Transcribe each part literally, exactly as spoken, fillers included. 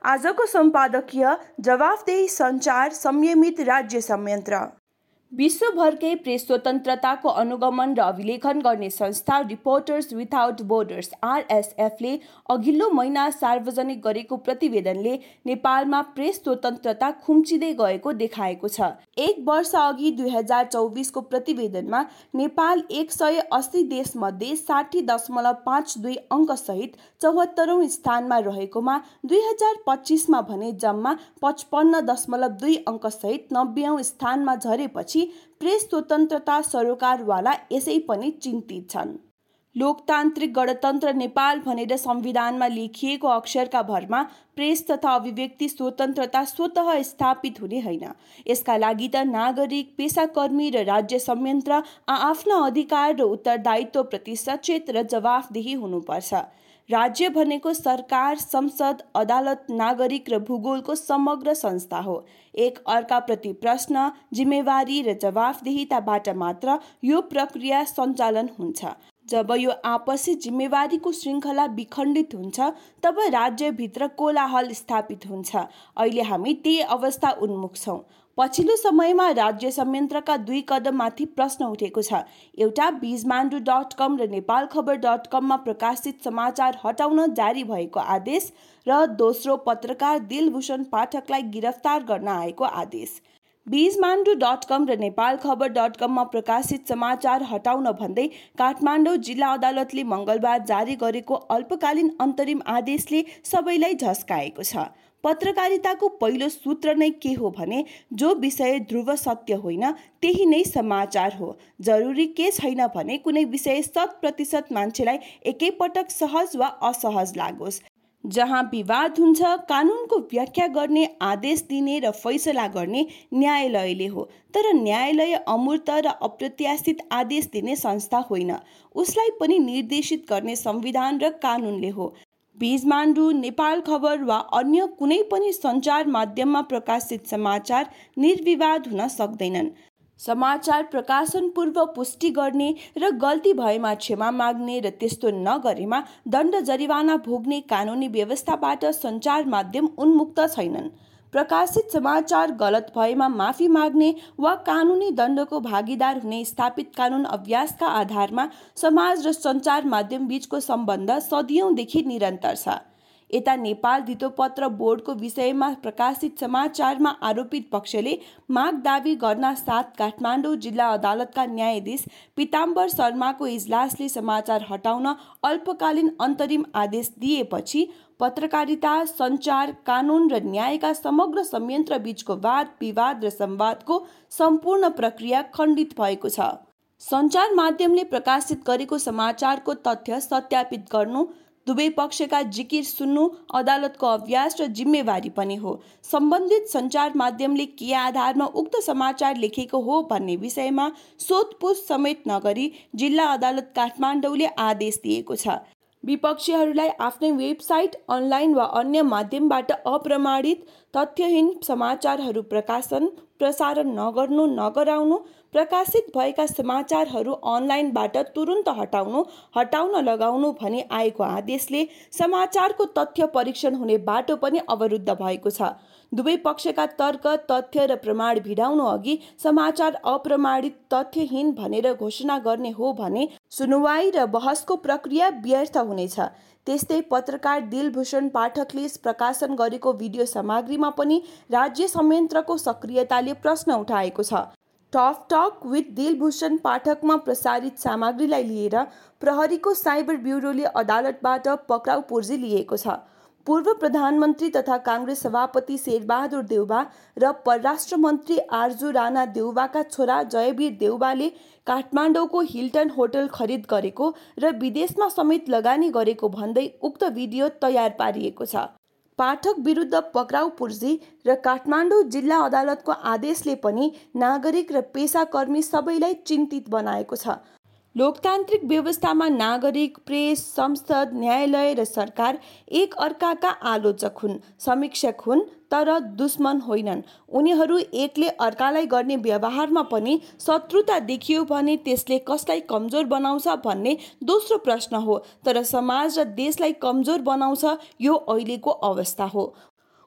आजको सम्पादकीय जवाफदेही सञ्चार संयमित राज्य संयन्त्र। विश्वभरकै प्रेस स्वतन्त्रताको अनुगमन र अभिलेखन गर्ने संस्था रिपोर्टर्स विदाउट बोर्डर्स आरएसएफले अघिल्लो महिना सार्वजनिक गरेको प्रतिवेदनले नेपालमा प्रेस स्वतन्त्रता खुम्चिँदै गएको देखाएको छ। एक वर्ष अघि दुई हजार चौबिसको प्रतिवेदनमा नेपाल एक सय अस्सी देशमध्ये साठी दशमलव पाँच दुई अङ्कसहित चौहत्तरौँ स्थानमा रहेकोमा दुई हजार पच्चिसमा भने जम्मा पचपन्न दशमलव दुई अङ्कसहित नब्बेऔँ स्थानमा झरेपछि प्रेस स्वतन्त्रता सरोकारवाला यसै पनि चिन्तित छन्। लोकतान्त्रिक गणतन्त्र नेपाल भनेर संविधानमा लेखिएको अक्षरका भरमा प्रेस तथा अभिव्यक्ति स्वतन्त्रता स्वतः स्थापित हुने होइन। यसका लागि त नागरिक, पेसाकर्मी र राज्य संयन्त्र आआफ्ना अधिकार र उत्तरदायित्वप्रति सचेत र जवाफदेही हुनुपर्छ। राज्य भनेको सरकार, संसद, अदालत, नागरिक र भूगोलको समग्र संस्था हो। एक अर्काप्रति प्रश्न, जिम्मेवारी र जवाफदेहिताबाट मात्र यो प्रक्रिया सञ्चालन हुन्छ। जब यो आपसी जिम्मेवारीको श्रृङ्खला विखण्डित हुन्छ तब राज्यभित्र कोलाहल स्थापित हुन्छ। अहिले हामी त्यही अवस्था उन्मुख छौँ। पछिल्लो समयमा राज्य संयन्त्रका दुई कदम माथि प्रश्न उठेको छ। एउटा बीजमाण्डु डट कम र नेपाल खबर डट कममा प्रकाशित समाचार हटाउन जारी भएको आदेश र दोस्रो पत्रकार दिलभूषण पाठकलाई गिरफ्तार गर्न आएको आदेश। बीजमाण्डु डट कम र नेपाल खबर डट कममा प्रकाशित समाचार हटाउन भन्दै काठमाडौँ जिल्ला अदालतले मङ्गलबार जारी गरेको अल्पकालीन अन्तरिम आदेशले सबैलाई झस्काएको छ। पत्रकारिताको पहिलो सूत्र नै के हो भने जो विषय ध्रुव सत्य होइन त्यही नै समाचार हो। जरुरी के छैन भने कुनै विषय शत प्रतिशत मान्छेलाई एकैपटक सहज वा असहज लागोस्। जहाँ विवाद हुन्छ कानुनको व्याख्या गर्ने, आदेश दिने र फैसला गर्ने न्यायालयले हो। तर न्यायालय अमूर्त र अप्रत्याशित आदेश दिने संस्था होइन। उसलाई पनि निर्देशित गर्ने संविधान र कानुनले हो। बीजमाण्डु, नेपाल खबर वा अन्य कुनै पनि सञ्चार माध्यममा प्रकाशित समाचार निर्विवाद हुन सक्दैनन्। समाचार प्रकाशन पूर्व पुष्टि गर्ने र गल्ती भएमा क्षमा माग्ने र त्यस्तो नगरेमा दण्ड जरिवाना भोग्ने कानुनी व्यवस्थाबाट सञ्चार माध्यम उन्मुक्त छैनन्। प्रकाशित समाचार गलत भएमा माफी माग्ने वा कानुनी दण्डको भागीदार हुने स्थापित कानुन अभ्यासका आधारमा समाज र सञ्चार माध्यम बीचको सम्बन्ध सदियौँदेखि निरन्तर छ। यता नेपाल धितोपत्र बोर्डको विषयमा प्रकाशित समाचारमा आरोपित पक्षले माग दावी गर्न साथ काठमाडौँ जिल्ला अदालतका न्यायाधीश पीताम्बर शर्माको इजलासले समाचार हटाउन अल्पकालीन अन्तरिम आदेश दिएपछि पत्रकारिता, सञ्चार, कानुन र न्यायका समग्र संयन्त्र बीचको वाद विवाद र संवादको सम्पूर्ण प्रक्रिया खण्डित भएको छ। सञ्चार माध्यमले प्रकाशित गरेको समाचारको तथ्य सत्यापित गर्नु, दुवै पक्षका जिकिर सुन्नु अदालतको अभ्यास र जिम्मेवारी पनि हो। सम्बन्धित सञ्चार माध्यमले के आधारमा उक्त समाचार लेखेको हो भन्ने विषयमा सोधपुछ समेत नगरी जिल्ला अदालत काठमाडौँले आदेश दिएको छ। विपक्षीहरूलाई आफ्नै वेबसाइट, अनलाइन वा अन्य माध्यमबाट अप्रमाणित, तथ्यहीन समाचारहरू प्रकाशन प्रसारण नगर्नु नगराउनु, प्रकाशित भएका समाचारहरू अनलाइनबाट तुरुन्त हटाउनु हटाउन लगाउनु भनी आएको आदेशले समाचारको तथ्य परीक्षण हुने बाटो पनि अवरुद्ध भएको छ। दुवै पक्षका तर्क, तथ्य र प्रमाण भिडाउनु अघि समाचार अप्रमाणित, तथ्यहीन भनेर घोषणा गर्ने हो भने सुनुवाई र बहसको प्रक्रिया व्यर्थ हुनेछ। त्यस्तै पत्रकार दिलभूषण पाठकले प्रकाशन गरेको भिडियो सामग्रीमा पनि राज्य संयन्त्रको सक्रियताले प्रश्न उठाएको छ। टफ टक विथ दिलभूषण पाठकमा प्रसारित सामग्रीलाई लिएर प्रहरीको साइबर ब्युरोले अदालतबाट पक्राउ पूर्जी लिएको छ। पूर्व प्रधानमन्त्री तथा काङ्ग्रेस सभापति शेरबहादुर देउबा र परराष्ट्र मन्त्री आरजू राणा देउबाका छोरा जयवीर देउबाले काठमाडौँको हिल्टन होटल खरिद गरेको र विदेशमा समेत लगानी गरेको भन्दै उक्त भिडियो तयार पारिएको छ। पाठक विरुद्ध पक्राउ पूर्जी र काठमाडौँ जिल्ला अदालतको आदेशले पनि नागरिक र पेसाकर्मी सबैलाई चिन्तित बनाएको छ। लोकतान्त्रिक व्यवस्थामा नागरिक, प्रेस, संसद, न्यायालय र सरकार एक अर्काका आलोचक हुन्, समीक्षक हुन्, तर दुश्मन होइनन्। उनीहरू एकले अर्कालाई गर्ने व्यवहारमा पनि शत्रुता देखियो भने त्यसले कसलाई कमजोर बनाउँछ भन्ने दोस्रो प्रश्न हो। तर समाज र देशलाई कमजोर बनाउँछ यो अहिलेको अवस्था हो।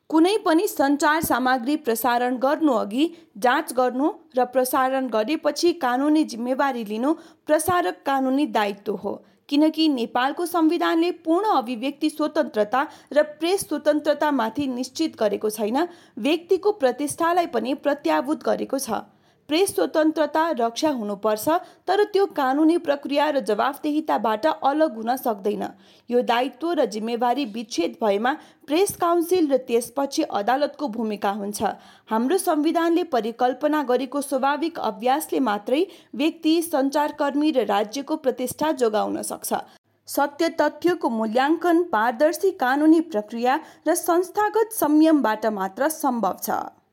कुनै पनि सञ्चार सामग्री प्रसारण गर्नुअघि जाँच गर्नु र प्रसारण गरेपछि कानुनी जिम्मेवारी लिनु प्रसारक कानुनी दायित्व हो, किनकि नेपालको संविधानले पूर्ण अभिव्यक्ति स्वतन्त्रता र प्रेस स्वतन्त्रतामाथि निश्चित गरेको छैन, व्यक्तिको प्रतिष्ठालाई पनि प्रत्याभूत गरेको छ। प्रेस स्वतन्त्रता रक्षा हुनुपर्छ, तर त्यो कानुनी प्रक्रिया र जवाफदेहिताबाट अलग हुन सक्दैन। यो दायित्व र जिम्मेवारी विच्छेद भएमा प्रेस काउन्सिल र त्यसपछि अदालतको भूमिका हुन्छ। हाम्रो संविधानले परिकल्पना गरेको स्वाभाविक अभ्यासले मात्रै व्यक्ति, सञ्चारकर्मी र राज्यको प्रतिष्ठा जोगाउन सक्छ। सत्य तथ्यको मूल्याङ्कन पारदर्शी कानुनी प्रक्रिया र संस्थागत संयमबाट मात्र सम्भव छ।